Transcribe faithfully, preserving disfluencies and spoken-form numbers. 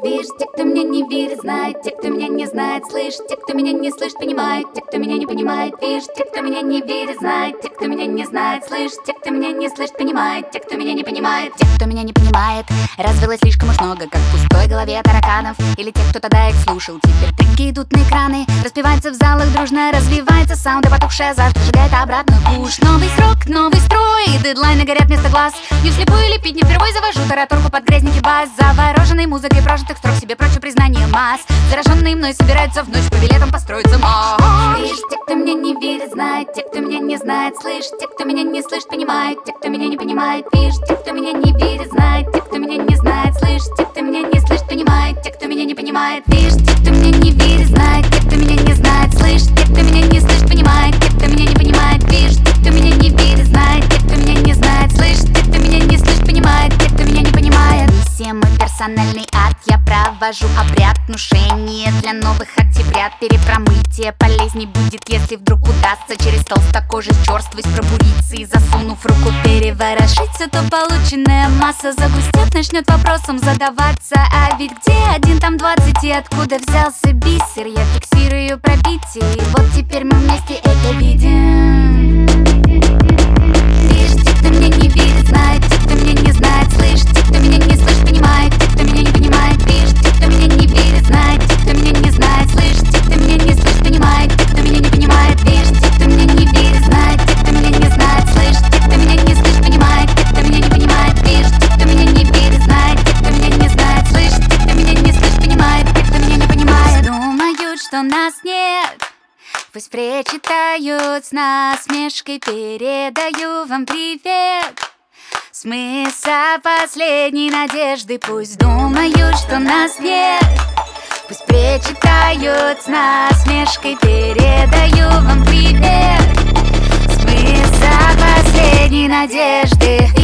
Видишь, те, кто меня не верит, знает, те, кто меня не знает, слышит, те, кто меня не слышит, понимает, те, кто меня не понимает. Видишь, те, кто меня не верит, знает, те, кто меня не знает, слышит, те, кто меня не слышит, понимает, те, кто меня не понимает. Те, кто меня не понимает, развелось слишком уж много, как в пустой голове тараканов. Или те, кто тогда их слушал, теперь треки идут на экраны, распевается в залах дружно, развивается саунд, и потухшая зажига сжигает обратно куш. Новый срок, новый строй, дедлайны горят вместо глаз. Не вслепую лепить, не впервой завожу тараторку под грязненький бас. Завороженный музыкой прожитых строк, себе прочь признание масс. Зараженные мной собираются в ночь по билетам построиться мост. Видишь, те, кто меня не верит, знает, те, кто меня не знает, слышит, те, кто меня не слышит, понимает, те, кто меня не понимает. Видишь, те, кто меня не верит, знает, те, кто меня не знает, слышит, те, кто меня не слышит, понимает, те, кто меня не понимает. Видишь, те, кто меня не верит, знает, те, кто меня не знает, слышит, те, кто меня не слышит, понимает, те, кто меня не понимает. Видишь, те, кто меня не верит, знает, те, кто меня не знает, слышит, те, кто меня не слышит, понимает, те, кто меня не понимает. Всем мой персональный ад, я провожу обряд внушения для новых октябрят. Перепромытие полезней будет, если вдруг удастся через толстокожий черствость пробуриться и, засунув руку, переворошиться, то полученная масса, загустев, начнет вопросом задаваться: а ведь где один, там двадцать, и откуда взялся бисер? Я фиксирую пробитие, и вот теперь мы вместе это видим. Видишь, те, кто меня не верит, знает, те, кто меня не знает, слышит, те, кто меня не слышит, понимает, те, кто меня не понимает. Видишь, те, кто меня не верит, знает, те, кто меня не знает, слышит, те, кто меня не слышит, понимает, те, кто меня не понимает. Видишь, те, кто меня не верит, знает, те, кто меня не знает, слышит, те, кто меня не слышит, понимает, те, кто меня не понимает. Видишь, те, кто меня не верит, знает, те, кто меня не знает, слышит, те, кто меня не слышит, понимает, те, кто меня не понимает. Думают, что нас нет, пусть прочитают с насмешкой, передаю вам привет. Смысл последней надежды, пусть думают, что нас нет, пусть прочитают с насмешкой, передаю вам привет. Смысл последней надежды.